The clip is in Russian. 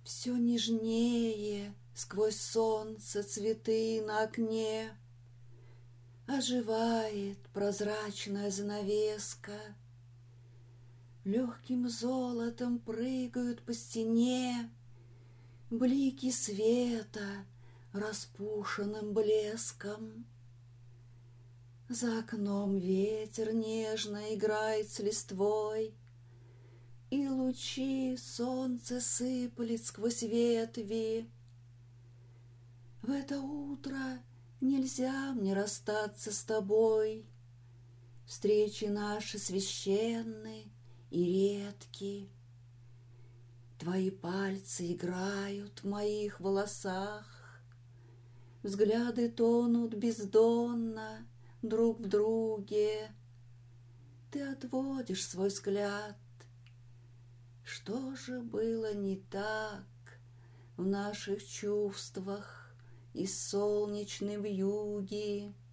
Все нежнее сквозь солнце цветы на окне. Оживает прозрачная занавеска. Легким золотом прыгают по стене блики света распушенным блеском. За окном ветер нежно играет с листвой, и лучи солнца сыпали сквозь ветви. В это утро нельзя мне расстаться с тобой. Встречи наши священны и редки. Твои пальцы играют в моих волосах, взгляды тонут бездонно друг в друге. Ты отводишь свой взгляд. Что же было не так в наших чувствах и солнечной вьюги?